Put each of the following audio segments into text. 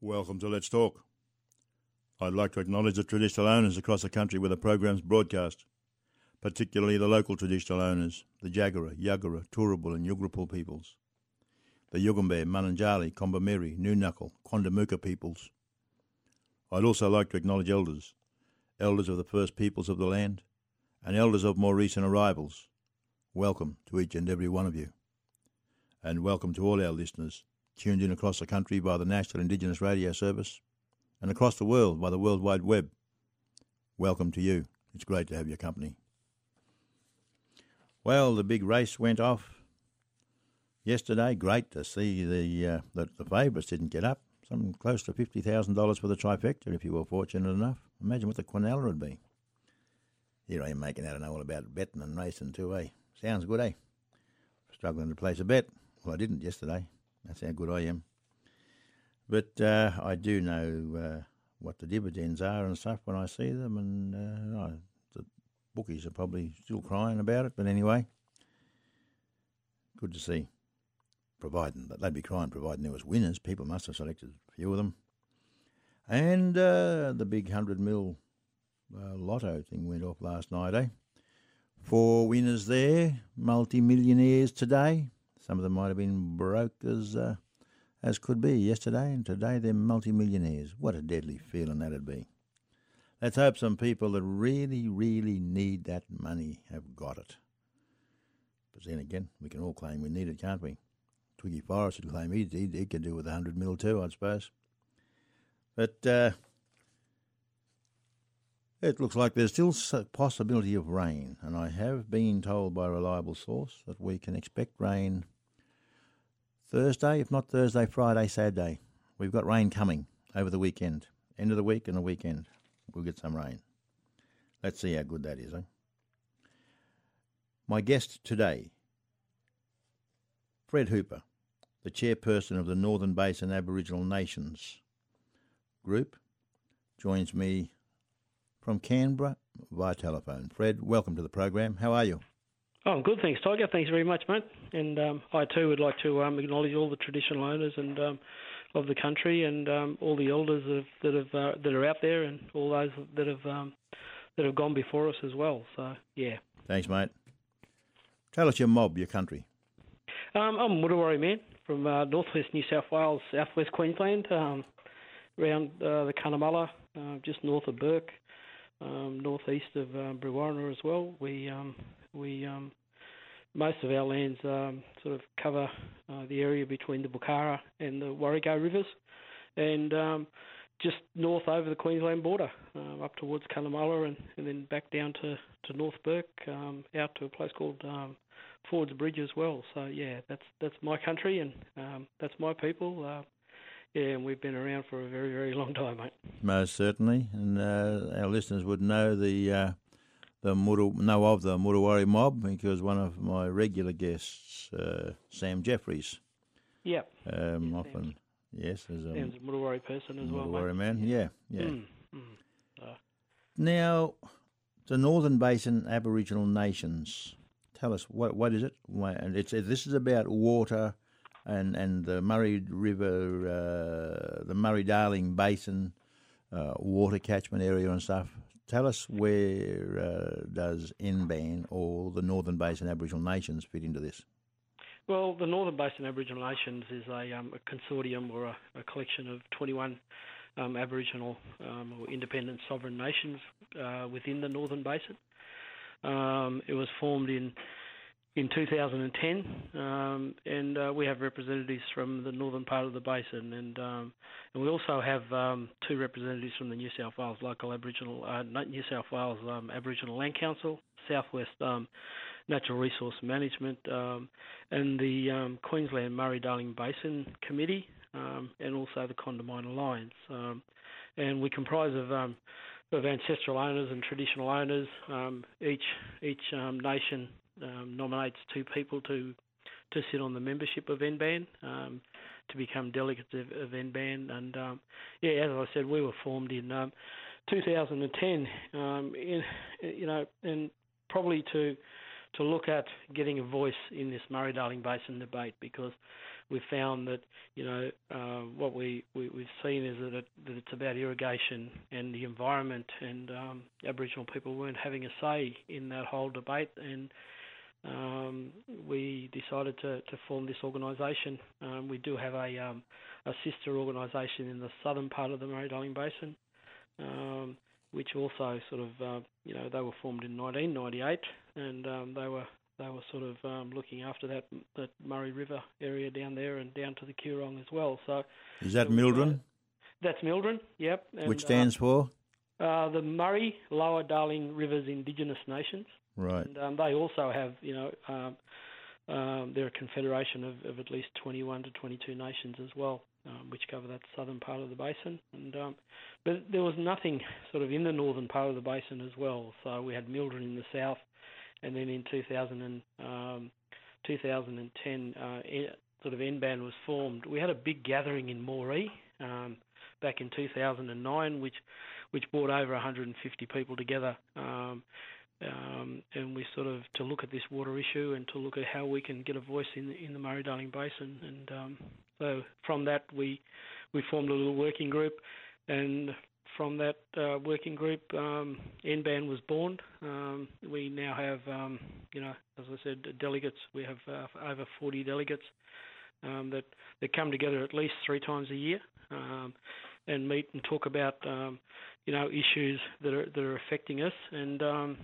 Welcome to Let's Talk. I'd like to acknowledge the traditional owners across the country where the program's broadcast, particularly the local traditional owners, the Jagera, Yagara, Turrbal and Yugrapul peoples, the Yugambeh, Mananjali, Kombumerri, Nunukal, Quandamooka peoples. I'd also like to acknowledge elders of the First Peoples of the land, and elders of more recent arrivals. Welcome to each and every one of you. And welcome to all our listeners tuned in across the country by the National Indigenous Radio Service and across the world by the World Wide Web. Welcome to you. It's great to have your company. Well, the big race went off yesterday. Great to see that the favourites didn't get up. Something close to $50,000 for the trifecta if you were fortunate enough. Imagine what the quinella would be. Here I am making out I know all about betting and racing too, eh? Sounds good, eh? Struggling to place a bet. Well, I didn't yesterday. That's how good I am. But I do know what the dividends are and stuff when I see them, and the bookies are probably still crying about it. But anyway, good to see. Providing that they'd be crying, providing there was winners. People must have selected a few of them. And the big 100 mil lotto thing went off last night, eh? 4 winners there, multi-millionaires today. Some of them might have been broke as could be yesterday, and today they're multi-millionaires. What a deadly feeling that'd be. Let's hope some people that really, really need that money have got it. But then again, we can all claim we need it, can't we? Twiggy Forrest would claim he could do with 100 mil too, I suppose. But it looks like there's still a possibility of rain, and I have been told by a reliable source that we can expect rain Thursday, if not Thursday, Friday, Saturday. We've got rain coming over the weekend. End of the week and the weekend, we'll get some rain. Let's see how good that is, eh? My guest today, Fred Hooper, the chairperson of the Northern Basin Aboriginal Nations group, joins me from Canberra via telephone. Fred, welcome to the program. How are you? Oh, I'm good, thanks, Tiger. Thanks very much, mate. And I too would like to acknowledge all the traditional owners and of the country, and all the elders that are out there, and all those that have gone before us as well. So, yeah. Thanks, mate. Tell us your mob, your country. I'm a Mudawari man from northwest New South Wales, southwest Queensland, around the Cunnamulla, just north of Burke, northeast of Brewarrina as well. We most of our lands sort of cover the area between the Bukhara and the Warrego rivers, and just north over the Queensland border, up towards Cunnamulla and then back down to North Burke, out to a place called Ford's Bridge as well. So yeah, that's my country, and that's my people. Yeah, and we've been around for a very, very long time, mate. Most certainly, and our listeners would know the Mudawari mob because one of my regular guests, Sam Jeffries. Yep. Often, yes, as Sam's a Mudawari person as well, Mudawari mate. man, yeah. Now, the Northern Basin Aboriginal Nations. Tell us what is it? And this is about water and the Murray River, the Murray-Darling Basin, water catchment area and stuff. Tell us where does NBAN or the Northern Basin Aboriginal Nations fit into this? Well, the Northern Basin Aboriginal Nations is a consortium or a collection of 21 Aboriginal or independent sovereign nations within the Northern Basin. It was formed in 2010, and we have representatives from the northern part of the basin, and we also have 2 representatives from the New South Wales local Aboriginal, New South Wales Aboriginal Land Council, Southwest Natural Resource Management, and the Queensland Murray-Darling Basin Committee, and also the Condamine Alliance, and we comprise of ancestral owners and traditional owners. Each nation nominates 2 people to sit on the membership of NBAN, to become delegates of NBAN. And as I said, we were formed in 2010, and probably to look at getting a voice in this Murray-Darling Basin debate, because we've found that what we've seen is that it's about irrigation and the environment, and Aboriginal people weren't having a say in that whole debate, and we decided to form this organisation. We do have a sister organisation in the southern part of the Murray-Darling Basin, which also sort of, they were formed in 1998, and they were sort of looking after that Murray River area down there and down to the Coorong as well. So is that Mildren? That's Mildren, yep. And, which stands for? The Murray Lower Darling Rivers Indigenous Nations. Right. And they also have, they're a confederation of at least 21 to 22 nations as well, which cover that southern part of the basin. And but there was nothing sort of in the northern part of the basin as well. So we had Mildren in the south, and then in 2010, sort of NBAN was formed. We had a big gathering in Moree back in 2009, which brought over 150 people together. And we sort of to look at this water issue and to look at how we can get a voice in the Murray-Darling Basin. And so from that we formed a little working group, and from that working group, NBAN was born. We now have, as I said, delegates. We have over 40 delegates that come together at least 3 times a year and meet and talk about issues that are affecting us, and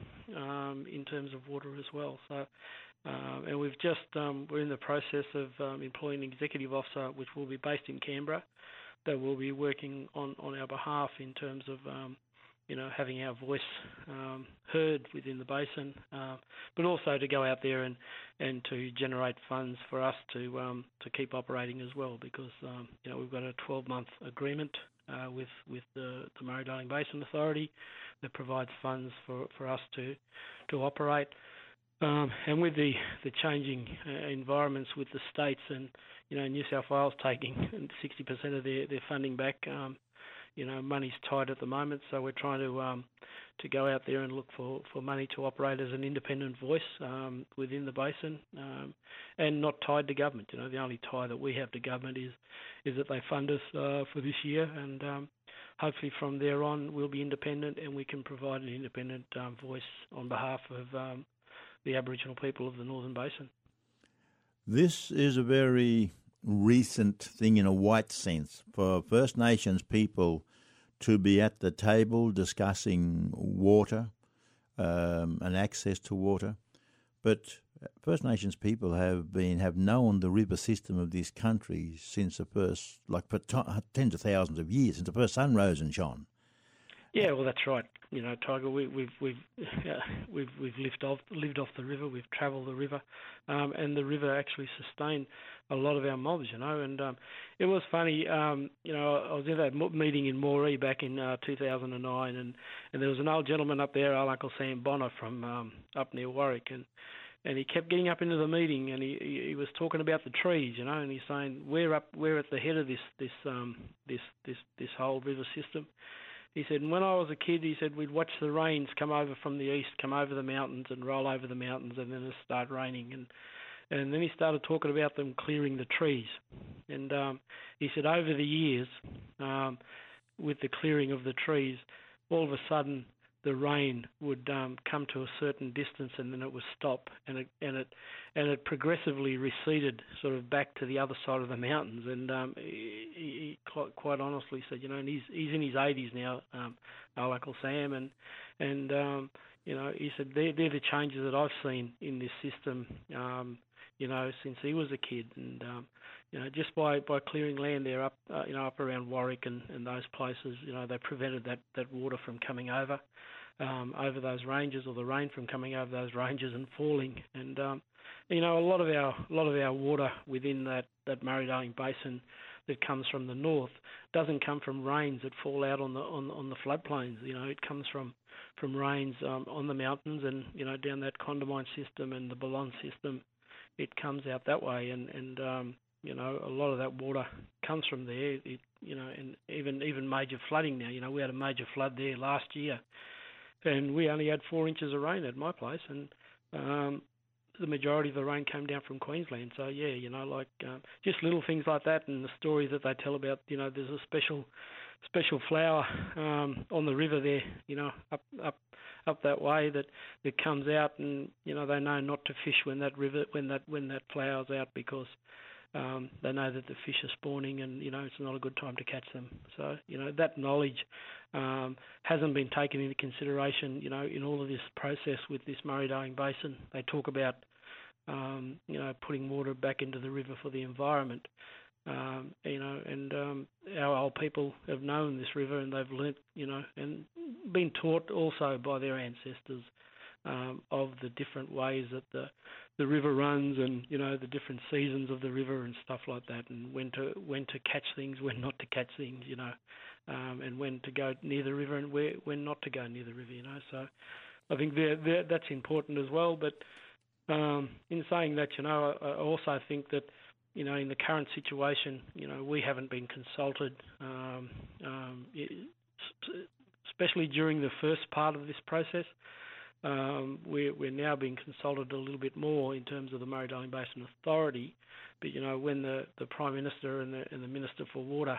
in terms of water as well. So, and we've just we're in the process of employing an executive officer, which will be based in Canberra, that will be working on our behalf in terms of having our voice heard within the basin, but also to go out there and to generate funds for us to keep operating as well, because we've got a 12-month agreement with the Murray-Darling Basin Authority that provides funds for us to operate. And with the changing environments with the states, and New South Wales taking 60% of their funding back, money's tight at the moment, so we're trying to go out there and look for money to operate as an independent voice within the basin, and not tied to government. The only tie that we have to government is that they fund us for this year, and hopefully from there on we'll be independent and we can provide an independent voice on behalf of the Aboriginal people of the Northern Basin. This is a very recent thing in a white sense for First Nations people to be at the table discussing water and access to water. But First Nations people have known the river system of this country since the first, for tens of thousands of years, since the first sun rose and shone. Yeah, well, that's right. Tiger, we've lived off the river. We've travelled the river, and the river actually sustained a lot of our mobs. And it was funny. I was in that meeting in Moree back in 2009, and there was an old gentleman up there, old Uncle Sam Bonner from up near Warwick, and he kept getting up into the meeting, and he was talking about the trees, and he's saying we're at the head of this whole river system. He said, when I was a kid, he said, we'd watch the rains come over from the east, come over the mountains and roll over the mountains, and then it start raining. And then he started talking about them clearing the trees. And he said, over the years, with the clearing of the trees, all of a sudden the rain would come to a certain distance, and then it would stop, and it progressively receded sort of back to the other side of the mountains. And he quite honestly said, and he's in his 80s now, our Uncle Sam, and he said they're the changes that I've seen in this system, since he was a kid, and just by clearing land there up around Warwick and those places, they prevented that water from coming over those ranges, or the rain from coming over those ranges and falling. And a lot of our water within that Murray-Darling Basin that comes from the north doesn't come from rains that fall out on the floodplains. It comes from rains on the mountains, and down that Condamine system and the Balonne system. It comes out that way, and a lot of that water comes from there. And even major flooding now. We had a major flood there last year, and we only had 4 inches of rain at my place, and the majority of the rain came down from Queensland. So yeah, just little things like that, and the stories that they tell about, there's a special flower on the river there, up that way that comes out, and they know not to fish when that flower's out, because they know that the fish are spawning, and it's not a good time to catch them. So that knowledge hasn't been taken into consideration, in all of this process with this Murray-Darling Basin. They talk about putting water back into the river for the environment. Our old people have known this river, and they've learnt, and been taught also by their ancestors of the different ways that the river runs, and the different seasons of the river and stuff like that, and when to catch things, when not to catch things, and when to go near the river and when not to go near the river, So I think that's important as well. But in saying that, I also think that in the current situation, we haven't been consulted, especially during the first part of this process. We're now being consulted a little bit more in terms of the Murray-Darling Basin Authority. But when the Prime Minister and the Minister for Water,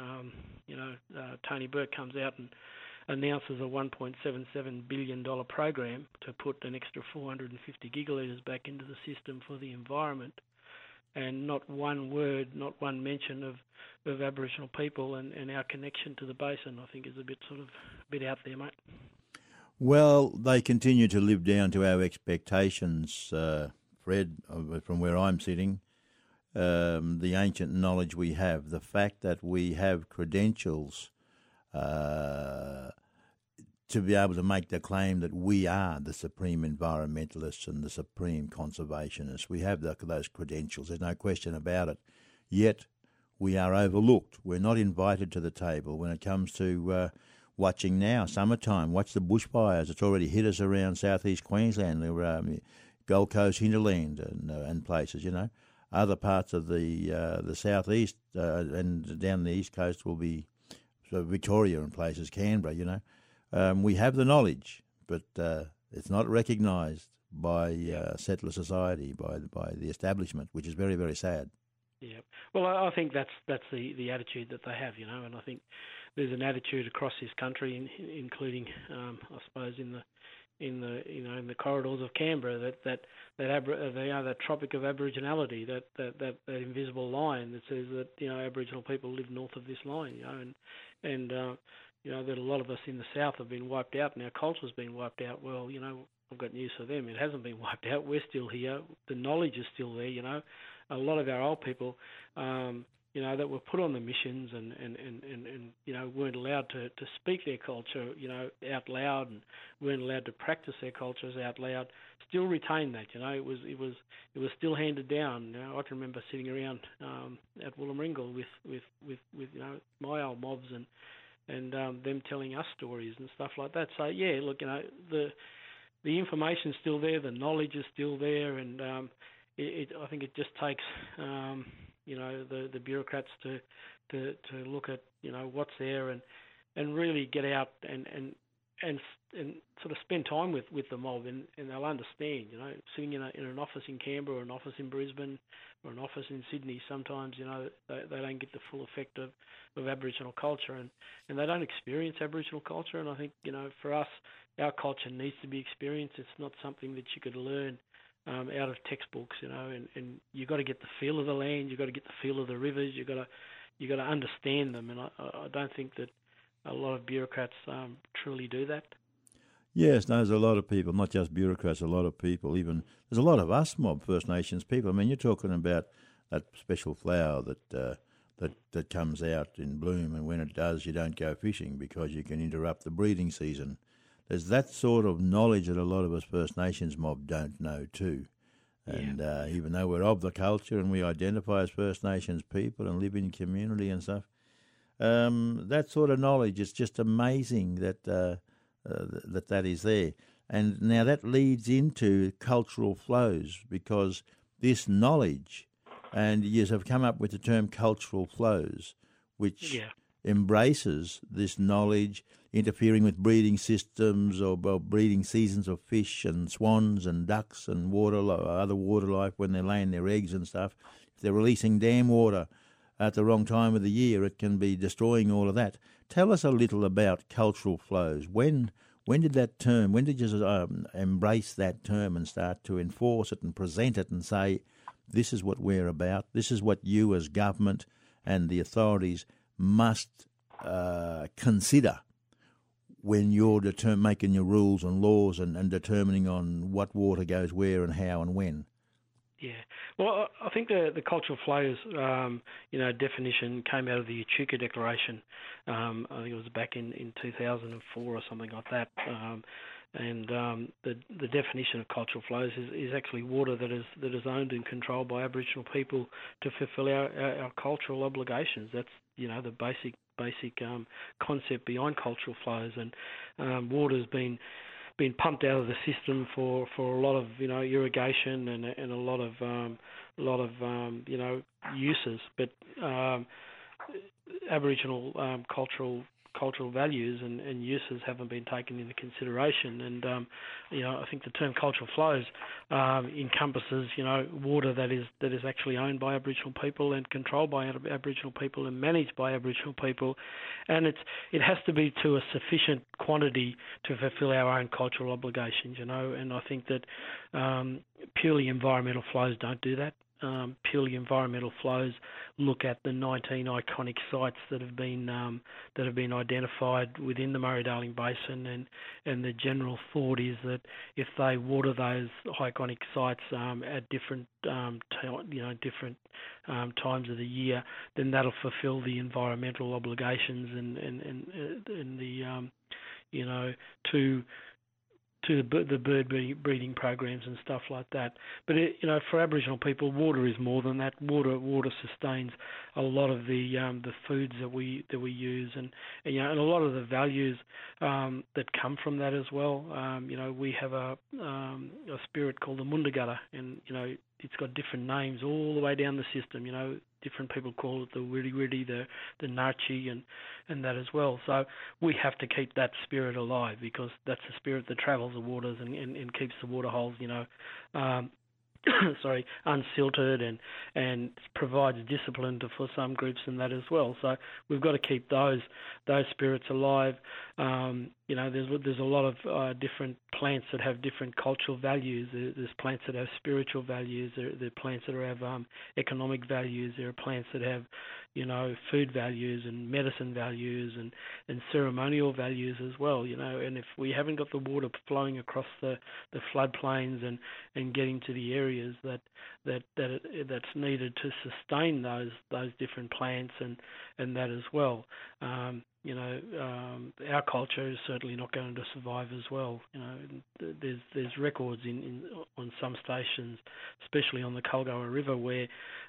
Tony Burke, comes out and announces a $1.77 billion program to put an extra 450 gigalitres back into the system for the environment, and not one word, not one mention of Aboriginal people and our connection to the basin, I think is a bit out there, mate. Well, they continue to live down to our expectations, Fred, from where I'm sitting. The ancient knowledge we have, the fact that we have credentials to be able to make the claim that we are the supreme environmentalists and the supreme conservationists. We have those credentials, there's no question about it. Yet we are overlooked. We're not invited to the table when it comes to watching now, summertime. Watch the bushfires. It's already hit us around southeast Queensland, Gold Coast hinterland and places, Other parts of the southeast and down the east coast will be Victoria and places, Canberra, we have the knowledge, but it's not recognised by settler society, by the establishment, which is very, very sad. Yeah, well, I think that's the attitude that they have, and I think there's an attitude across this country, including, I suppose, in the corridors of Canberra, that Tropic of Aboriginality, that invisible line that says that Aboriginal people live north of this line, and that a lot of us in the south have been wiped out and our culture's been wiped out. Well, I've got news for them. It hasn't been wiped out. We're still here. The knowledge is still there. A lot of our old people, that were put on the missions and weren't allowed to speak their culture, out loud, and weren't allowed to practice their cultures out loud, still retain that. It was still handed down. I can remember sitting around at Wollongringle with my old mobs and them telling us stories and stuff like that. So yeah, look, the information's still there, the knowledge is still there, and I think it just takes the bureaucrats to look at what's there and really get out and sort of spend time with the mob, and they'll understand. Sitting in an office in Canberra or an office in Brisbane or an office in Sydney, sometimes they don't get the full effect of Aboriginal culture, and they don't experience Aboriginal culture. And I think for us, our culture needs to be experienced. It's not something that you could learn out of textbooks, and you got to get the feel of the land, you got to get the feel of the rivers, you got to understand them, and I don't think that a lot of bureaucrats truly do that. Yes, no, there's a lot of people, not just bureaucrats, a lot of people, even there's a lot of us mob First Nations people. I mean, you're talking about that special flower that comes out in bloom, and when it does, you don't go fishing because you can interrupt the breeding season. There's that sort of knowledge that a lot of us First Nations mob don't know too. And even though we're of the culture and we identify as First Nations people and live in community and stuff, that sort of knowledge is just amazing that that is there. And now that leads into cultural flows, because this knowledge, and you have come up with the term cultural flows, which embraces this knowledge, interfering with breeding systems or breeding seasons of fish and swans and ducks and other water life when they're laying their eggs and stuff. If they're releasing dam water at the wrong time of the year, it can be destroying all of that. Tell us a little about cultural flows. When did you embrace that term and start to enforce it and present it and say, this is what we're about, this is what you as government and the authorities must consider when you're making your rules and laws and determining on what water goes where and how and when? Yeah, well, I think the cultural flows, definition came out of the Echuca Declaration. I think it was back in 2004 or something like that. The definition of cultural flows is actually water that is owned and controlled by Aboriginal people to fulfil our cultural obligations. That's the basic concept behind cultural flows, and water's been pumped out of the system for a lot of irrigation and a lot of uses, but Aboriginal cultural values and uses haven't been taken into consideration. And I think the term cultural flows encompasses water that is actually owned by Aboriginal people and controlled by Aboriginal people and managed by Aboriginal people, and it has to be to a sufficient quantity to fulfil our own cultural obligations. And I think that purely environmental flows don't do that. Purely environmental flows look at the 19 iconic sites that have been identified within the Murray-Darling Basin, and the general thought is that if they water those iconic sites at different times of the year, then that'll fulfil the environmental obligations and the to the bird breeding programs and stuff like that. But for Aboriginal people, water is more than that. Water sustains a lot of the foods that we use, and a lot of the values that come from that as well. We have a spirit called the Mundagutta, and it's got different names all the way down the system. Different people call it the Wiri Wiri, the Narchi, and that as well. So we have to keep that spirit alive, because that's the spirit that travels the waters and keeps the water holes, unsilted and provides discipline for some groups and that as well. So we've got to keep those spirits alive. There's a lot of different plants that have different cultural values. There's plants that have spiritual values. There are plants that have economic values. There are plants that have food values and medicine values and ceremonial values as well. And if we haven't got the water flowing across the floodplains and getting to the areas that's needed to sustain those different plants and that as well, our culture is certainly not going to survive as well. There's records on some stations, especially on the Kulgoa River, where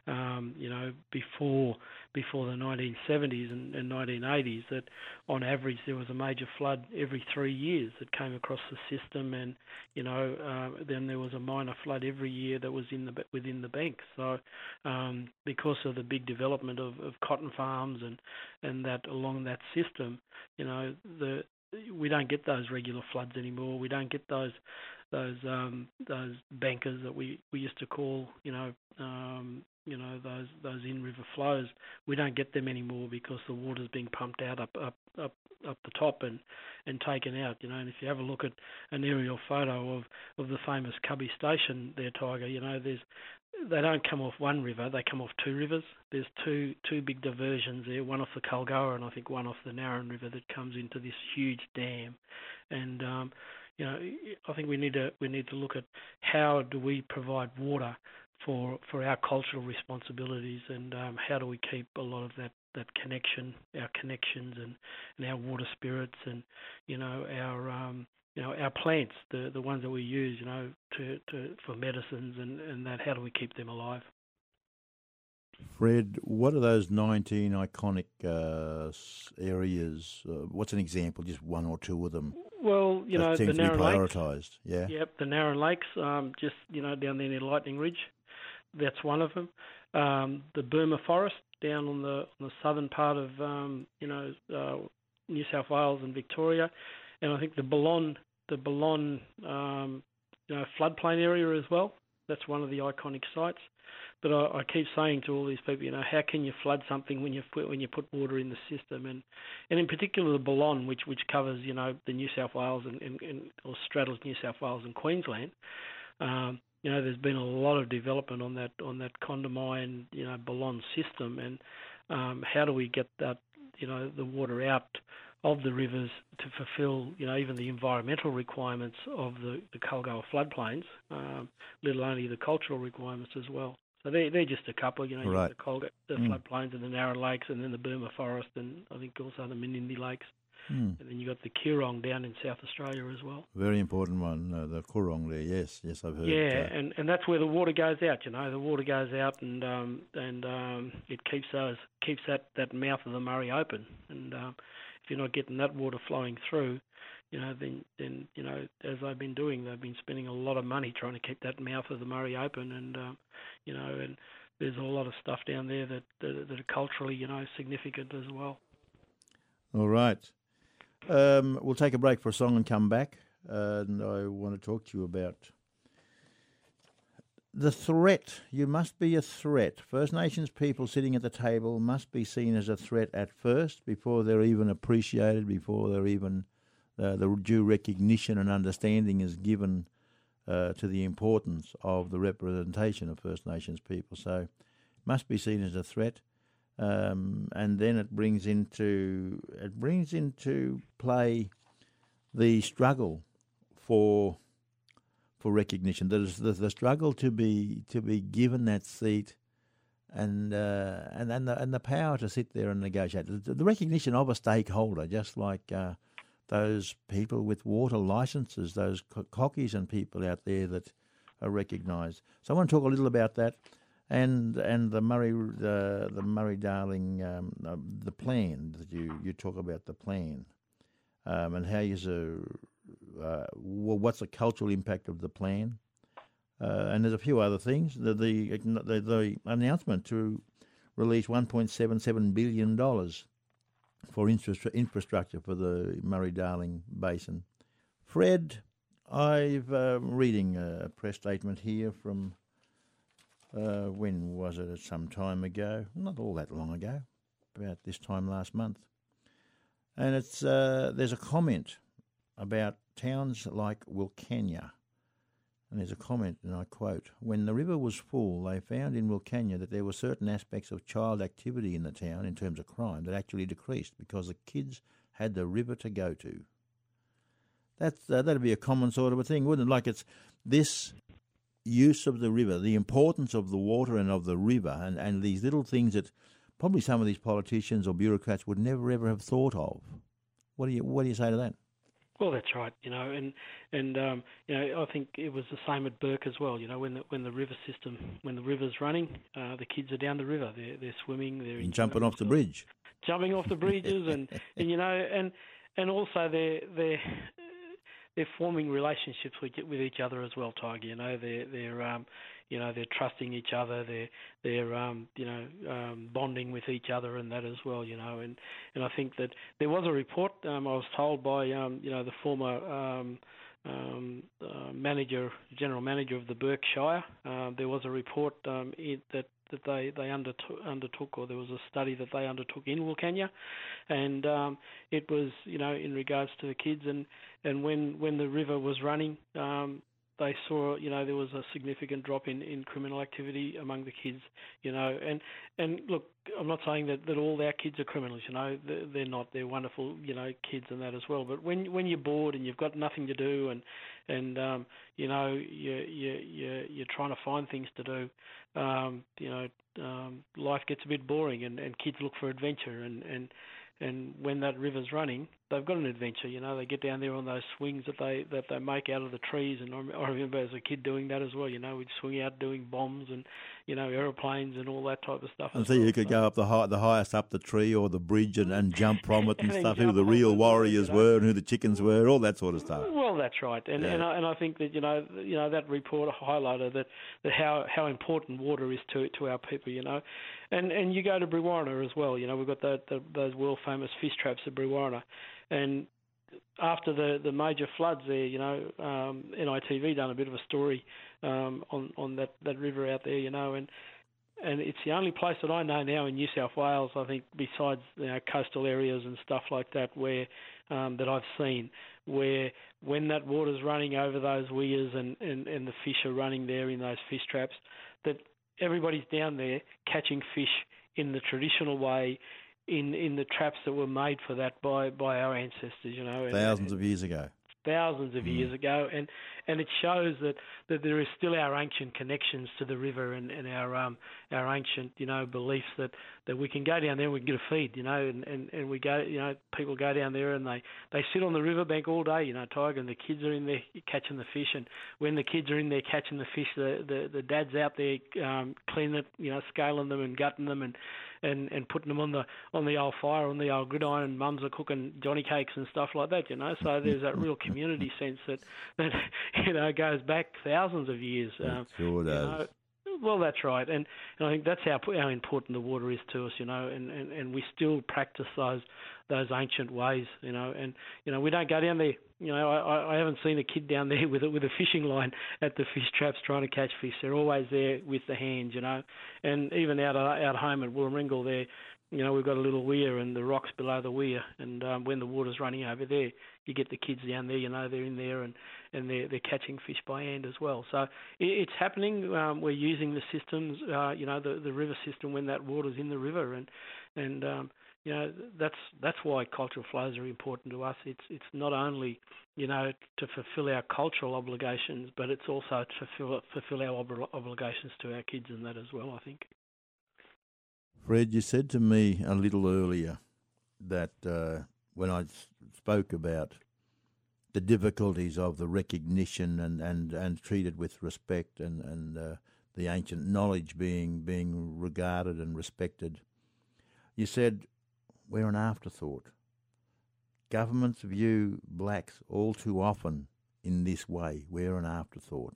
before the 1970s and 1980s, that on average there was a major flood every 3 years that came across the system, and then there was a minor flood every year that was within the bank. So because of the big development of cotton farms and that along that system, we don't get those regular floods anymore. We don't get those bankers that we used to call, those in-river flows. We don't get them anymore because the water's being pumped out up the top and taken out. And if you have a look at an aerial photo of the famous Cubby Station there, Tiger, they don't come off one river, they come off two rivers. There's two big diversions there, one off the Kulgoa and I think one off the Narran River that comes into this huge dam. And I think we need to look at how do we provide water for our cultural responsibilities, and how do we keep a lot of that connection, our connections and our water spirits and our plants, the ones that we use, for medicines and that, how do we keep them alive? Fred, what are those 19 iconic areas? What's an example, just one or two of them? Well, the Narran prioritised, yeah? Yep, the Narran Lakes, just, down there near Lightning Ridge. That's one of them. The Burma Forest, down on the southern part of New South Wales and Victoria, and I think the Ballon floodplain area as well. That's one of the iconic sites. But I keep saying to all these people, how can you flood something when you put water in the system? And in particular the Ballon, which covers the New South Wales and or straddles New South Wales and Queensland. There's been a lot of development on that Condamine Ballon system, and how do we get that the water out of the rivers to fulfil even the environmental requirements of the Culgoa floodplains, let alone the cultural requirements as well. So they're just a couple, right. You have the Culgoa, the floodplains and the Narra Lakes, and then the Burma Forest, and I think also the Menindee Lakes. And then you've got the Coorong down in South Australia as well. Very important one, the Coorong there, yes, I've heard. Yeah, and that's where the water goes out, the water goes out and it keeps that mouth of the Murray open. And if you're not getting that water flowing through, then as they've been doing, they've been spending a lot of money trying to keep that mouth of the Murray open, and and there's a lot of stuff down there that are culturally, significant as well. All right. We'll take a break for a song and come back, and I want to talk to you about the threat. You must be a threat. First Nations people sitting at the table must be seen as a threat at first, before they're even appreciated, before they're even the due recognition and understanding is given to the importance of the representation of First Nations people. So must be seen as a threat. And then it brings into play the struggle for recognition. There's the struggle to be given that seat, and the power to sit there and negotiate. The recognition of a stakeholder, just like those people with water licences, those cockies and people out there that are recognised. So I want to talk a little about that. And the Murray-Darling, the plan that you talk about, the plan, and how what's the cultural impact of the plan, and there's a few other things. The announcement to release $1.77 billion for infrastructure for the Murray-Darling Basin. Fred, I'm reading a press statement here from. When was it? Some time ago, not all that long ago, about this time last month. And it's there's a comment about towns like Wilcannia. And there's a comment, and I quote, "When the river was full, they found in Wilcannia that there were certain aspects of child activity in the town in terms of crime that actually decreased because the kids had the river to go to." That'd be a common sort of a thing, wouldn't it? Like it's this use of the river, the importance of the water and of the river, and these little things that probably some of these politicians or bureaucrats would never ever have thought of. What do you say to that? Well, that's right, and I think it was the same at Burke as well. When the river system, when the river's running, the kids are down the river. They're swimming. They're jumping off the bridge, jumping off the bridges, and also they're forming relationships with each other as well, Tiger. They're trusting each other. They're bonding with each other and that as well. And I think that there was a report. I was told by the former general manager of the Burke Shire. There was a report that they undertook, or there was a study that they undertook in Wilcannia, and it was in regards to the kids, and when the river was running, they saw there was a significant drop in criminal activity among the kids, and look, I'm not saying that all our kids are criminals, they're not. They're wonderful kids and that as well. But when you're bored and you've got nothing to do and you're trying to find things to do, life gets a bit boring, and kids look for adventure, and when that river's running, they've got an adventure. They get down there on those swings that they make out of the trees, and I remember as a kid doing that as well. We'd swing out doing bombs and aeroplanes and all that type of stuff. And so you could go up the highest up the tree or the bridge and jump from it and stuff. Who the real warriors were and who the chickens were, all that sort of stuff. Well, Well, that's right, and I think that that report highlighted that how important water is to our people, and you go to Brewarrina as well. We've got those world famous fish traps at Brewarrina, and after the major floods there, NITV done a bit of a story on that river out there, and it's the only place that I know now in New South Wales, I think, besides coastal areas and stuff like that, where that I've seen, where when that water's running over those weirs and the fish are running there in those fish traps, that everybody's down there catching fish in the traditional way, in the traps that were made for that by our ancestors, Thousands of years ago. Thousands of years ago, and it shows that there is still our ancient connections to the river and our ancient beliefs that we can go down there and we can get a feed, and we go, people go down there and they sit on the riverbank all day, Tiger, and the kids are in there catching the fish, and when the kids are in there catching the fish, the dad's out there cleaning it, scaling them and gutting them and putting them on the old fire, on the old gridiron, and mums are cooking Johnny cakes and stuff like that, So there's that real community sense that goes back thousands of years. It sure does. Well, that's right, and I think that's how important the water is to us, and we still practice those ancient ways, and we don't go down there. I haven't seen a kid down there with a fishing line at the fish traps trying to catch fish. They're always there with the hands, and even out home at Wollongong there, we've got a little weir and the rocks below the weir, and when the water's running over there, you get the kids down there, they're in there and they're catching fish by hand as well. So it's happening. We're using the systems, the river system when that water's in the river, and that's why cultural flows are important to us. It's not only to fulfil our cultural obligations, but it's also to fulfil our obligations to our kids and that as well, I think. Fred, you said to me a little earlier that when I spoke about the difficulties of the recognition and treated with respect and the ancient knowledge being regarded and respected, you said we're an afterthought. Governments view blacks all too often in this way. We're an afterthought.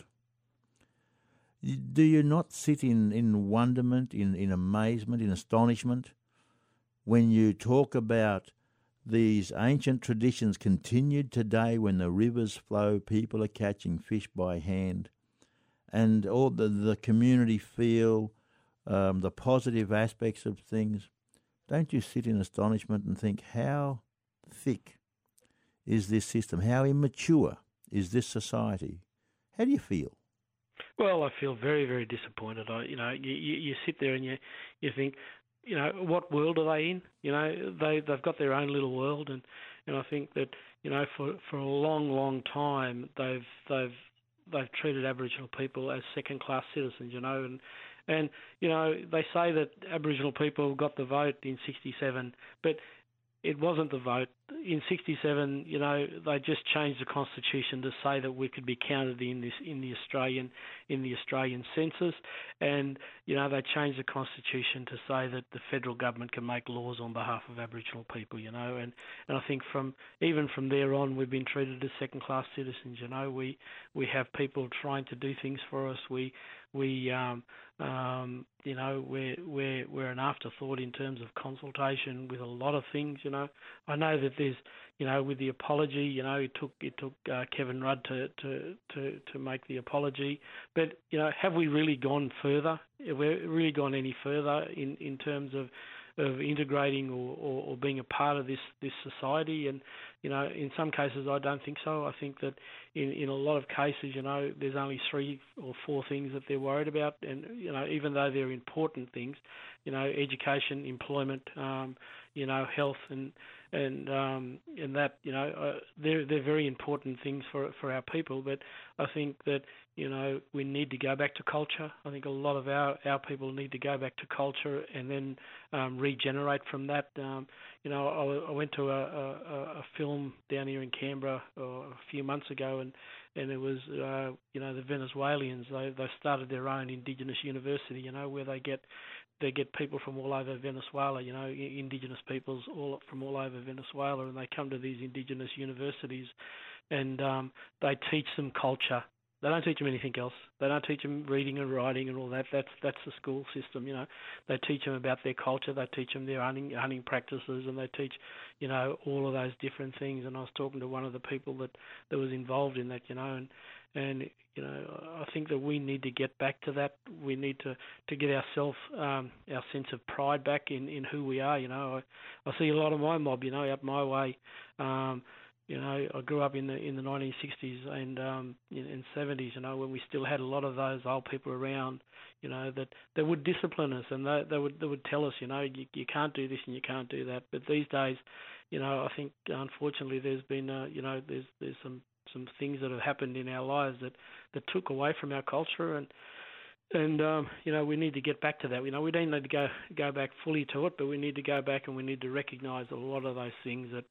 Do you not sit in wonderment, in amazement, in astonishment when you talk about these ancient traditions continued today when the rivers flow, people are catching fish by hand, and all the community feel the positive aspects of things? Don't you sit in astonishment and think, how thick is this system? How immature is this society? How do you feel? Well, I feel very, very disappointed. You sit there and you think, what world are they in? They've got their own little world, and I think that for a long, long time they've treated Aboriginal people as second-class citizens, and they say that Aboriginal people got the vote in '67, but it wasn't the vote. In '67, they just changed the constitution to say that we could be counted in the Australian census, and they changed the constitution to say that the federal government can make laws on behalf of Aboriginal people, and I think even from there on, we've been treated as second-class citizens. We have people trying to do things for us. We're an afterthought in terms of consultation with a lot of things. I know that there's, with the apology, it took Kevin Rudd to make the apology. But have we really gone further? Have we really gone any further in terms of integrating or being a part of this society? And in some cases I don't think so. I think that in a lot of cases, there's only 3 or 4 things that they're worried about, and even though they're important things, education, employment, health, and that they're very important things for our people. But I think that we need to go back to culture. I think a lot of our people need to go back to culture and then regenerate from that. I went to a film down here in Canberra a few months ago, and it was the Venezuelans. They started their own indigenous university, where they get they get people from all over Venezuela, indigenous peoples from all over Venezuela, and they come to these indigenous universities, and they teach them culture. They don't teach them anything else. They don't teach them reading and writing and all that. That's the school system, They teach them about their culture. They teach them their hunting practices, and they teach, all of those different things. And I was talking to one of the people that was involved in that, and I think that we need to get back to that. We need to get ourselves, our sense of pride back in who we are. I see a lot of my mob, up my way. I grew up in the 1960s and in 70s, when we still had a lot of those old people around, that would discipline us, and they would tell us, you can't do this and you can't do that. But these days, I think unfortunately there's been, there's some things that have happened in our lives that took away from our culture, and we need to get back to that. We don't need to go back fully to it, but we need to go back and we need to recognise a lot of those things that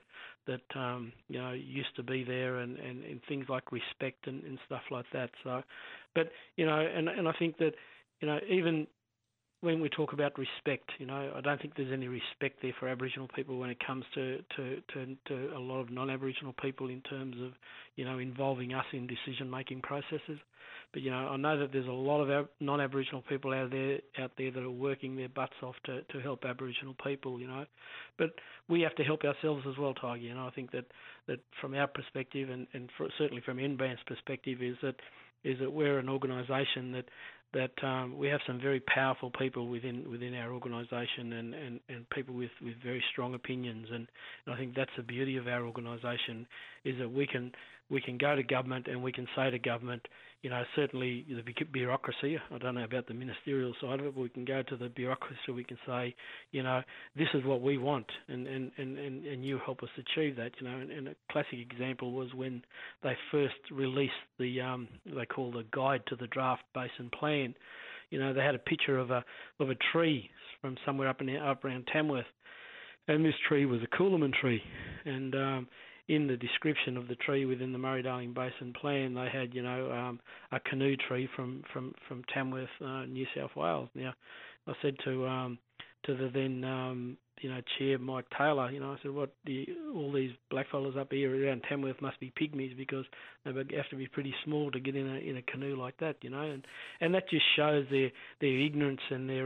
used to be there, and things like respect and stuff like that. So, but and I think that even when we talk about respect, I don't think there's any respect there for Aboriginal people when it comes to a lot of non-Aboriginal people in terms of involving us in decision-making processes. But I know that there's a lot of non-Aboriginal people out there that are working their butts off to help Aboriginal people. But we have to help ourselves as well, Tiger. I think that from our perspective, and certainly from NBAN's perspective, is that we're an organisation that we have some very powerful people within our organisation, and people with very strong opinions, and I think that's the beauty of our organisation, is that we can go to government and we can say to government, certainly the bureaucracy, I don't know about the ministerial side of it, but we can go to the bureaucracy, we can say, this is what we want, and you help us achieve that, and a classic example was when they first released the they call the Guide to the Draft Basin Plan. They had a picture of a tree from somewhere up around Tamworth, and this tree was a Coolaman tree, and in the description of the tree within the Murray-Darling Basin Plan, they had, a canoe tree from Tamworth, New South Wales. Now, I said to the then, Chair Mike Taylor, I said, all these blackfellas up here around Tamworth must be pygmies, because they have to be pretty small to get in a canoe like that, and that just shows their ignorance and their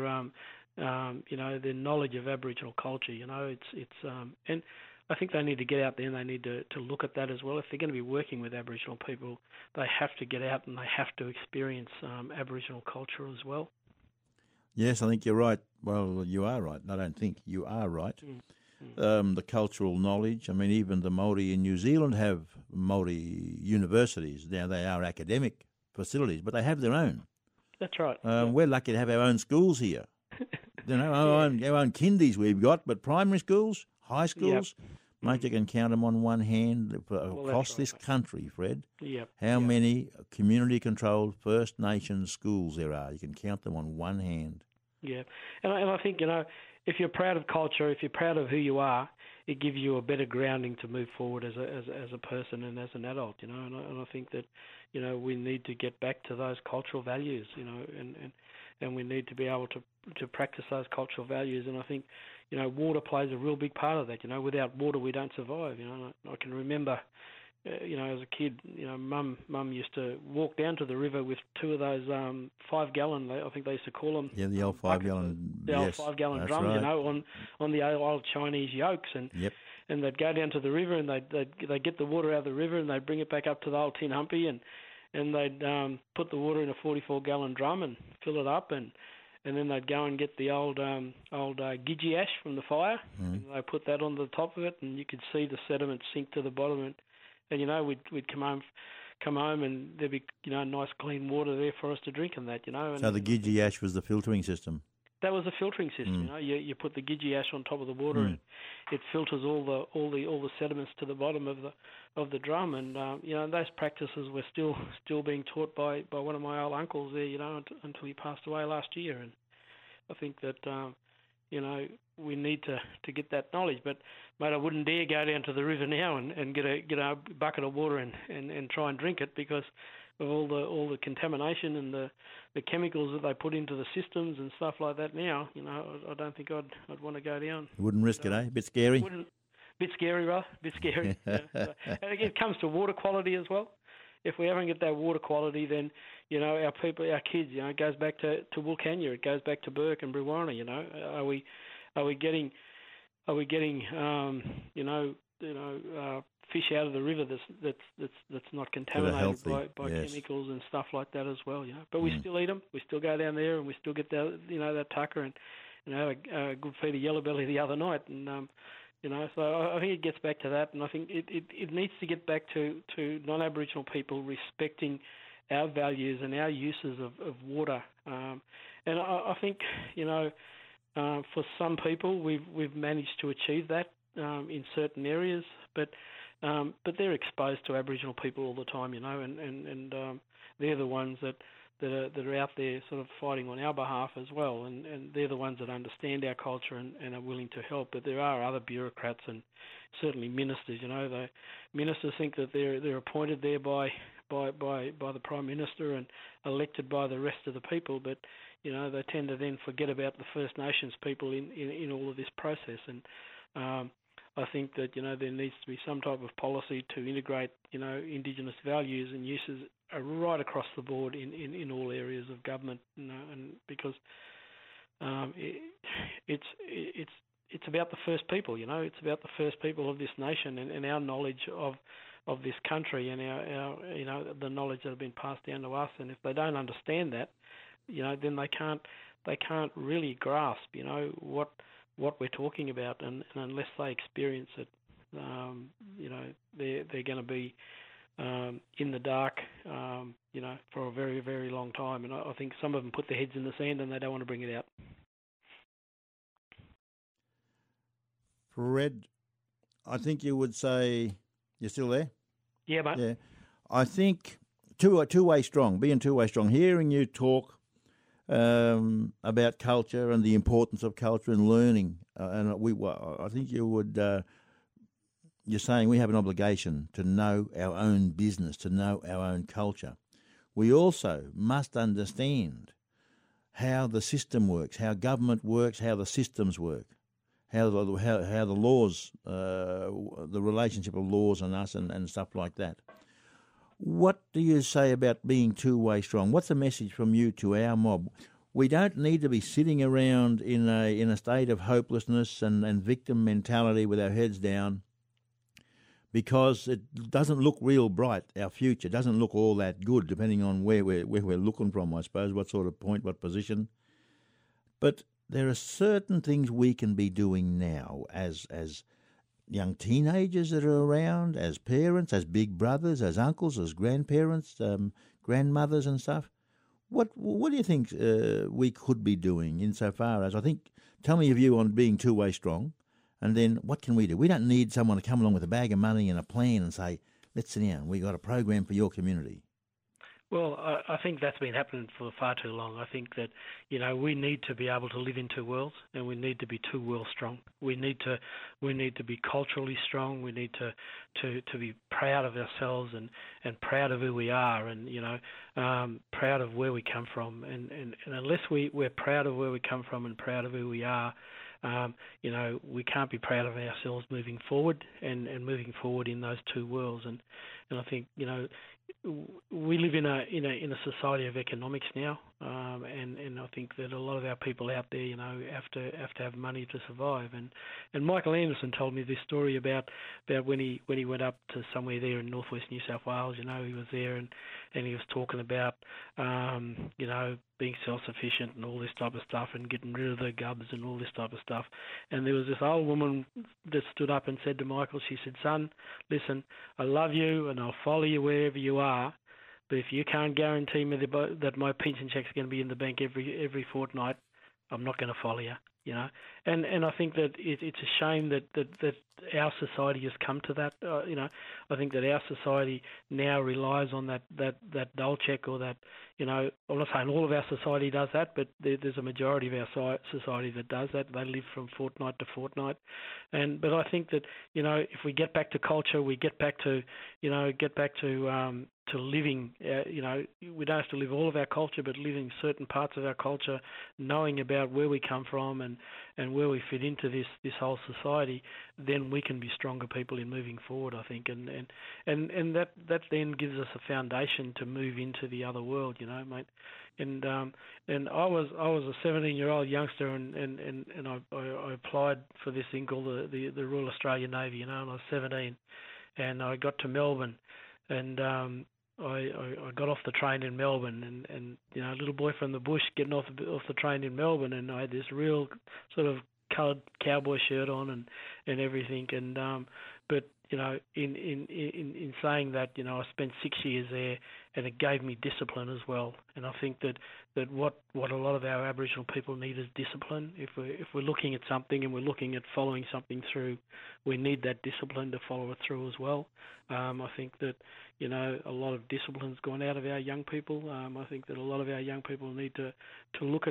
their knowledge of Aboriginal culture. And I think they need to get out there and they need to look at that as well. If they're going to be working with Aboriginal people, they have to get out and they have to experience Aboriginal culture as well. Yes, I think you're right. Well, you are right. I don't think you are right. The cultural knowledge. I mean, even the Māori in New Zealand have Māori universities. Now, they are academic facilities, but they have their own. That's right. We're lucky to have our own schools here. Our own kindies we've got, but primary schools, high schools, mate, you can count them on one hand across this country, Fred. How many community-controlled First Nations schools there are. You can count them on one hand. Yeah, and I think, if you're proud of culture, if you're proud of who you are, it gives you a better grounding to move forward as a person and as an adult, and I think that, we need to get back to those cultural values, and we need to be able to practice those cultural values, and I think, water plays a real big part of that. Without water we don't survive. I can remember, as a kid, Mum used to walk down to the river with two of those 5-gallon, I think they used to call them. Yeah, the old 5-gallon. The old 5-gallon drums, right. On the old Chinese yokes, and they'd go down to the river and they'd get the water out of the river and they'd bring it back up to the old tin humpy and they'd put the water in a 44-gallon drum and fill it up and then they'd go and get the old gidgee ash from the fire, and they put that on the top of it, and you could see the sediment sink to the bottom, and we'd come home, and there'd be nice clean water there for us to drink and that, And, so the gidgee ash was the filtering system. That was a filtering system. You put the gidgee ash on top of the water, and it filters all the sediments to the bottom of the drum. And those practices were still being taught by one of my old uncles there, until he passed away last year. And I think that we need to get that knowledge. But mate, I wouldn't dare go down to the river now and get a bucket of water and try and drink it, because all the contamination and the chemicals that they put into the systems and stuff like that now, I don't think I'd want to go down. You wouldn't risk it, eh? A bit scary? Bit scary, brother. Bit scary. Yeah. So, and again, it comes to water quality as well. If we haven't got that water quality, then our people, our kids, it goes back to Wilcannia, it goes back to Burke and Brewarrina. Are we getting fish out of the river that's not contaminated by yes. chemicals and stuff like that as well. But we still eat them. We still go down there and we still get that tucker and had a good feed of yellowbelly the other night and. So I think it gets back to that, and I think it needs to get back to non-Aboriginal people respecting our values and our uses of water. And I think, for some people we've managed to achieve that in certain areas, but they're exposed to Aboriginal people all the time, and they're the ones that are out there sort of fighting on our behalf as well, and they're the ones that understand our culture and are willing to help. But there are other bureaucrats and certainly ministers. The ministers think that they're appointed there by the Prime Minister and elected by the rest of the people, but they tend to then forget about the First Nations people in all of this process. And I think that there needs to be some type of policy to integrate Indigenous values and uses right across the board in all areas of government, and because it's about the first people, it's about the first people of this nation and our knowledge of this country and our the knowledge that have been passed down to us. And if they don't understand that, then they can't really grasp what we're talking about, and unless they experience it, they're going to be in the dark, for a very, very long time. And I think some of them put their heads in the sand and they don't want to bring it out. Fred, I think you would say you're still there. Yeah, mate. Yeah, I think two-way strong. Being two-way strong. Hearing you talk about culture and the importance of culture and learning, and I think you would. You're saying we have an obligation to know our own business, to know our own culture. We also must understand how the system works, how government works, how the systems work, how the laws, the relationship of laws and us and stuff like that. What do you say about being two-way strong? What's the message from you to our mob? We don't need to be sitting around in a state of hopelessness and victim mentality with our heads down, because it doesn't look real bright. Our future doesn't look all that good, depending on where we're looking from, I suppose, what sort of point, what position. But there are certain things we can be doing now as young teenagers that are around, as parents, as big brothers, as uncles, as grandparents, grandmothers and stuff. What do you think we could be doing insofar as, tell me your view on being two-way strong, and then what can we do? We don't need someone to come along with a bag of money and a plan and say, let's sit down, we got a program for your community. Well, I think that's been happening for far too long. I think that, we need to be able to live in two worlds, and we need to be two worlds strong. We need to be culturally strong. We need to be proud of ourselves and proud of who we are, and proud of where we come from. And unless we're proud of where we come from and proud of who we are, we can't be proud of ourselves moving forward and moving forward in those two worlds. And I think we live in a society of economics now, and I think that a lot of our people out there, have to have money to survive. And Michael Anderson told me this story about when he went up to somewhere there in northwest New South Wales. He was there and he was talking about being self-sufficient and all this type of stuff and getting rid of the gubs and all this type of stuff. And there was this old woman that stood up and said to Michael, she said, "Son, listen, I love you and I'll follow you wherever you are, but if you can't guarantee me that my pension check's going to be in the bank every fortnight, I'm not going to follow you." And I think that it's a shame that our society has come to that. I think that our society now relies on that dole check, or that, I'm not saying all of our society does that, but there's a majority of our society that does that. They live from fortnight to fortnight, but I think that if we get back to culture, we get back to living, we don't have to live all of our culture, but living certain parts of our culture, knowing about where we come from and where we fit into this whole society, then we can be stronger people in moving forward, I think, and that then gives us a foundation to move into the other world, mate. And I was a 17-year-old youngster, and I applied for this thing called the Royal Australian Navy, and I was 17, and I got to Melbourne, and I got off the train in Melbourne, and a little boy from the bush getting off the train in Melbourne, and I had this real sort of coloured cowboy shirt on and everything, but in saying that, I spent 6 years there, and it gave me discipline as well. And I think that what a lot of our Aboriginal people need is discipline. If we're looking at something and we're looking at following something through, we need that discipline to follow it through as well. I think that a lot of discipline's gone out of our young people. I think that a lot of our young people need to look at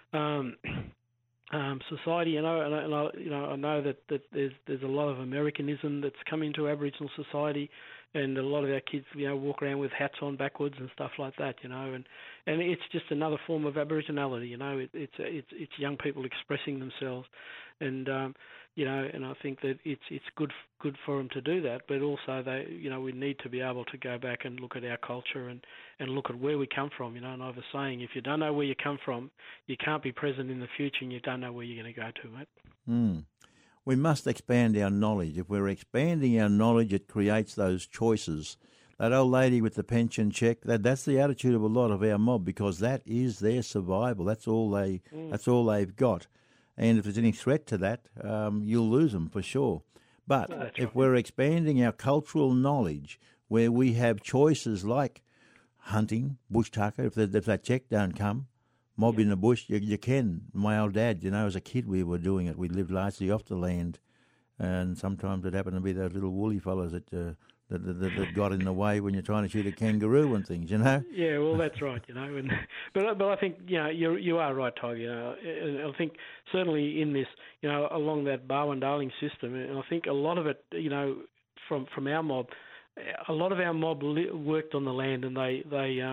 society, and I know that there's a lot of Americanism that's come into Aboriginal society, and a lot of our kids, walk around with hats on backwards and stuff like that, and it's just another form of Aboriginality, it's young people expressing themselves, and and I think that it's good for them to do that, but also we need to be able to go back and look at our culture and look at where we come from, and I have a saying, if you don't know where you come from, you can't be present in the future, and you don't know where you're going to go to, mate. We must expand our knowledge. If we're expanding our knowledge, it creates those choices. That old lady with the pension check, that's the attitude of a lot of our mob, because that is their survival. That's all they've got. And if there's any threat to that, you'll lose them for sure. But if we're expanding our cultural knowledge, where we have choices like hunting, bush tucker, if that check don't come, mob in the bush, you can. My old dad, as a kid we were doing it. We lived largely off the land, and sometimes it happened to be those little woolly fellas that got in the way when you're trying to shoot a kangaroo and things, Yeah, well, that's right, but I think you are right, Tiger. I think certainly in this, along that Barwon-Darling system, and I think a lot of it, from our mob. A lot of our mob worked on the land, and they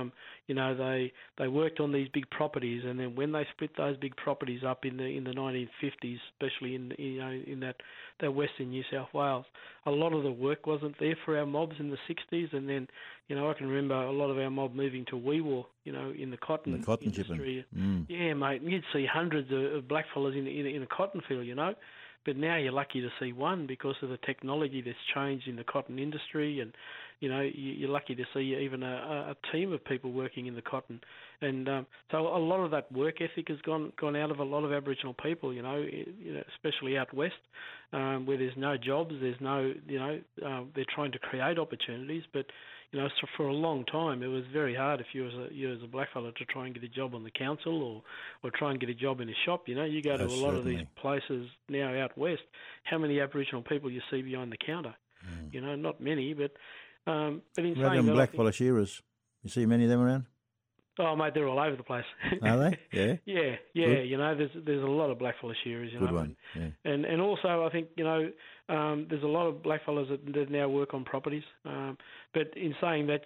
worked on these big properties. And then when they split those big properties up in the 1950s, especially in that Western New South Wales, a lot of the work wasn't there for our mobs in the 60s. And then I can remember a lot of our mob moving to Weewar, in the cotton industry. Yeah, mate, you'd see hundreds of blackfellas in a cotton field, But now you're lucky to see one because of the technology that's changed in the cotton industry, and you're lucky to see even a team of people working in the cotton, and so a lot of that work ethic has gone out of a lot of Aboriginal people, especially out west, where there's no jobs, there's no, they're trying to create opportunities, but so for a long time, it was very hard if you as a blackfella to try and get a job on the council or try and get a job in a shop. You go to a lot of these places now out west. How many Aboriginal people you see behind the counter? Not many, but in saying that, blackfella shearers. You see many of them around? Oh, mate, they're all over the place. Are they? Yeah. Yeah. There's a lot of blackfella shearers. Good one. Yeah. And also, I think there's a lot of blackfellas that now work on properties. But in saying that,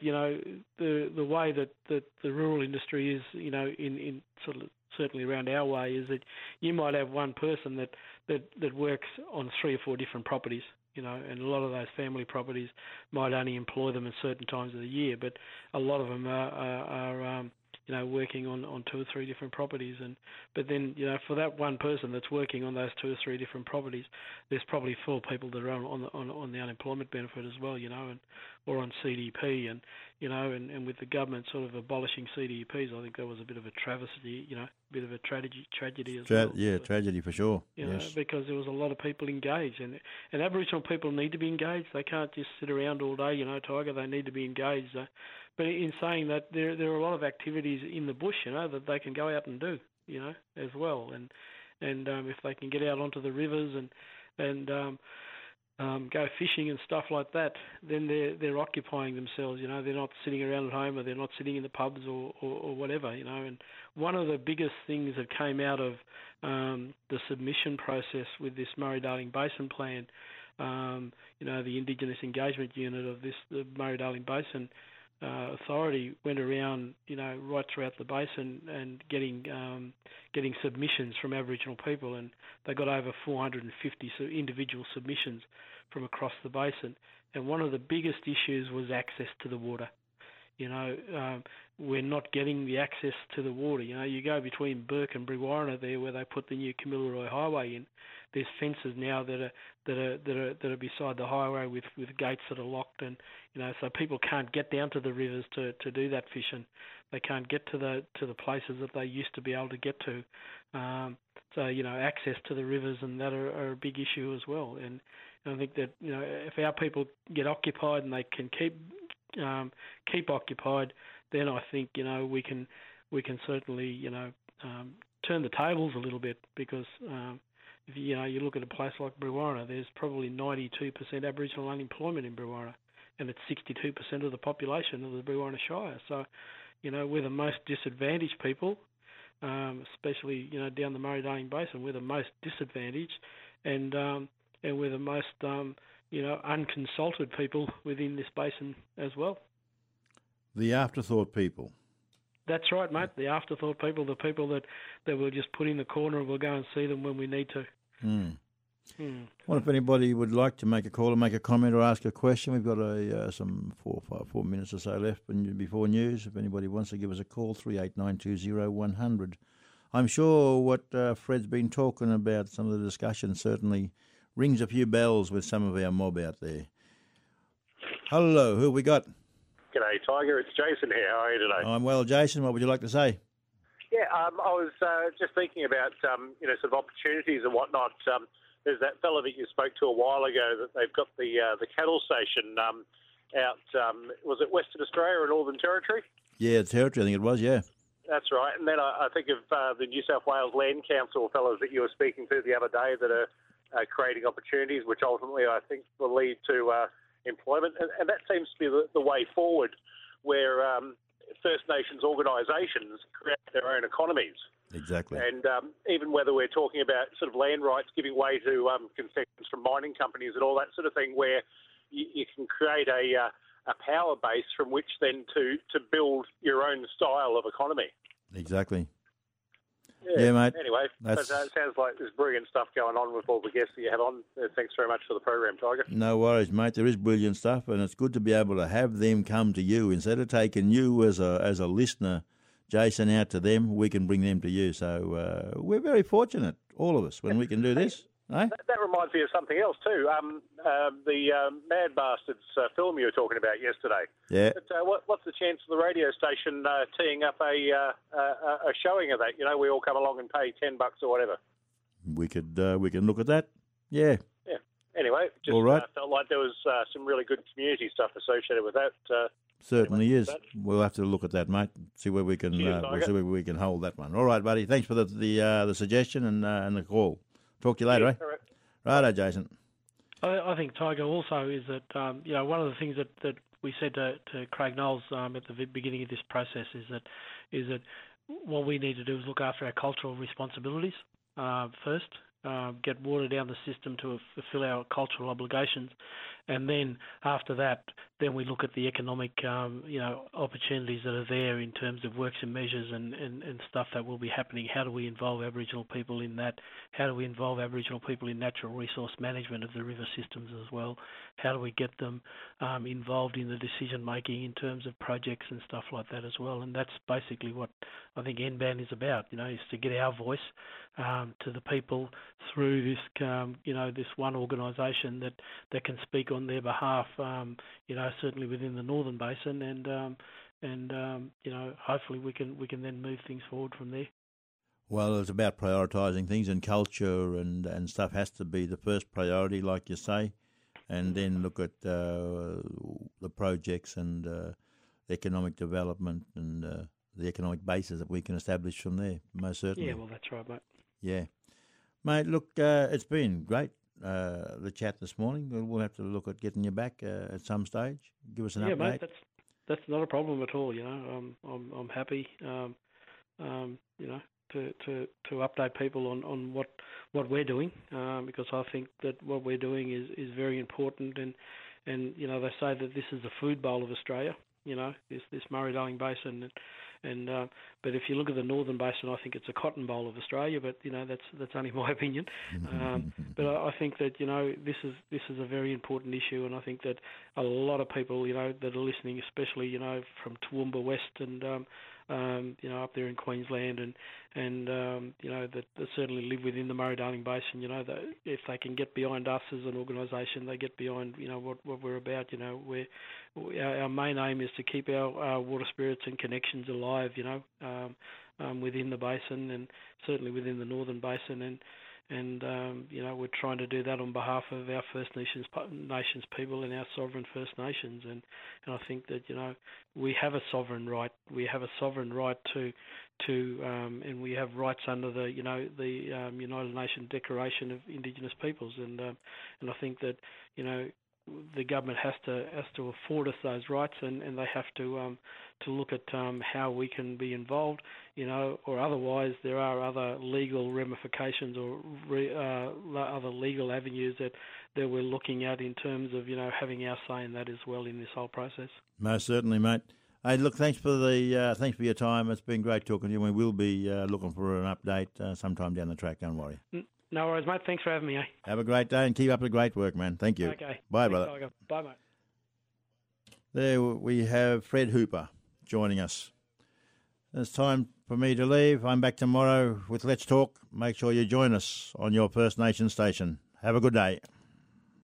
the way that the rural industry is, in sort of certainly around our way, is that you might have one person that works on 3 or 4 different properties. And a lot of those family properties might only employ them at certain times of the year, but a lot of them are working on 2 or 3 different properties, but then for that one person that's working on those 2 or 3 different properties, there's probably 4 people that are on the unemployment benefit as well, or on CDP, and with the government sort of abolishing CDPs, I think that was a bit of a travesty, a bit of a tragedy as well. Yeah, tragedy for sure. Yes. Because there was a lot of people engaged, and Aboriginal people need to be engaged. They can't just sit around all day, Tiger. They need to be engaged. But in saying that, there are a lot of activities in the bush, that they can go out and do, as well. And if they can get out onto the rivers and go fishing and stuff like that, then they're occupying themselves. They're not sitting around at home, or they're not sitting in the pubs or whatever. And one of the biggest things that came out of the submission process with this Murray-Darling Basin plan, the Indigenous Engagement Unit of the Murray-Darling Basin, Authority went around, right throughout the basin and getting submissions from Aboriginal people, and they got over 450 individual submissions from across the basin. And one of the biggest issues was access to the water. We're not getting the access to the water. You go between Burke and Brewarrina there, where they put the new Kamilaroi Highway in. There's fences now that are beside the highway with gates that are locked, and so people can't get down to the rivers to do that fishing. They can't get to the places that they used to be able to get to. So access to the rivers and that are a big issue as well. And I think that if our people get occupied and they can keep occupied, then I think we can certainly turn the tables a little bit, because if you look at a place like Brewarrina, there's probably 92% Aboriginal unemployment in Brewarrina, and it's 62% of the population of the Brewarrina Shire. So we're the most disadvantaged people, especially down the Murray-Darling Basin. We're the most disadvantaged, and we're the most unconsulted people within this basin as well. The afterthought people. That's right, mate. The afterthought people, the people that we'll just put in the corner and we'll go and see them when we need to. Well, if anybody would like to make a call or make a comment or ask a question, we've got some 4 minutes or so left before news. If anybody wants to give us a call, 38920100. I'm sure what Fred's been talking about, some of the discussion, certainly rings a few bells with some of our mob out there. Hello, who have we got? G'day, Tiger. It's Jason here. How are you today? I'm well, Jason. What would you like to say? Yeah, I was just thinking about, sort of opportunities and whatnot. There's that fella that you spoke to a while ago that they've got the cattle station out, was it Western Australia or Northern Territory? Yeah, Territory, I think it was, yeah. That's right. And then I think of the New South Wales Land Council fellows that you were speaking to the other day that are creating opportunities, which ultimately I think will lead to employment. And that seems to be the way forward, where First Nations organisations create their own economies. Exactly. And even whether we're talking about sort of land rights giving way to concessions from mining companies and all that sort of thing, where you can create a power base from which then to build your own style of economy. Exactly. Yeah, mate. Anyway, it sounds like there's brilliant stuff going on with all the guests that you have on. Thanks very much for the program, Tiger. No worries, mate. There is brilliant stuff, and it's good to be able to have them come to you. Instead of taking you as a listener, Jason, out to them, we can bring them to you. So we're very fortunate, all of us, when we can do this. Eh? That reminds me of something else too. The Mad Bastards film you were talking about yesterday. Yeah. But, what's the chance of the radio station teeing up a showing of that? We all come along and pay $10 or whatever. We can look at that. Yeah. Yeah. Anyway, just all right. Felt like there was some really good community stuff associated with that. Certainly is. We'll have to look at that, mate. See where we can. We'll see where we can hold that one. All right, buddy. Thanks for the suggestion and the call. Talk to you later, eh? Righto, Jason. I think, Tiger, also is that, one of the things that we said to Craig Knowles at the beginning of this process is that what we need to do is look after our cultural responsibilities first, get water down the system to fulfill our cultural obligations, and then after that, then we look at the economic, opportunities that are there in terms of works and measures and stuff that will be happening. How do we involve Aboriginal people in that? How do we involve Aboriginal people in natural resource management of the river systems as well? How do we get them involved in the decision making in terms of projects and stuff like that as well? And that's basically what I think NBAN is about. Is to get our voice to the people through this, this one organisation that can speak on their behalf. Certainly within the Northern Basin, and hopefully we can then move things forward from there. Well, it's about prioritising things, and culture and stuff has to be the first priority, like you say, and then look at the projects and economic development and the economic basis that we can establish from there, most certainly. Yeah, well, that's right, mate. Yeah. Mate, look, it's been great, the chat this morning. We'll have to look at getting you back at some stage. Give us an update. Yeah, mate, that's not a problem at all. I'm happy, to update people on what we're doing, because I think that what we're doing is very important. And they say that this is the food bowl of Australia. this Murray-Darling Basin. But if you look at the Northern Basin, I think it's a cotton bowl of Australia. But that's only my opinion. But I think that this is a very important issue, and I think that a lot of people that are listening, especially from Toowoomba West and up there in Queensland and that certainly live within the Murray-Darling Basin, that if they can get behind us as an organisation, they get behind what we're about. Our main aim is to keep our water spirits and connections alive, within the basin and certainly within the Northern Basin, and we're trying to do that on behalf of our First Nations people and our sovereign First Nations, and I think that we have a sovereign right. We have a sovereign right to and we have rights under the United Nations Declaration of Indigenous Peoples, and I think that the government has to afford us those rights, and they have to look at how we can be involved, or otherwise there are other legal ramifications or other legal avenues that we're looking at in terms of having our say in that as well in this whole process. Most certainly, mate. Hey, look, thanks for your time. It's been great talking to you. We will be looking for an update sometime down the track. Don't worry. No worries, mate. Thanks for having me. Have a great day and keep up the great work, man. Thank you. Okay. Bye, Thanks, brother. Tiger. Bye, mate. There we have Fred Hooper joining us. It's time for me to leave. I'm back tomorrow with Let's Talk. Make sure you join us on your First Nation station. Have a good day.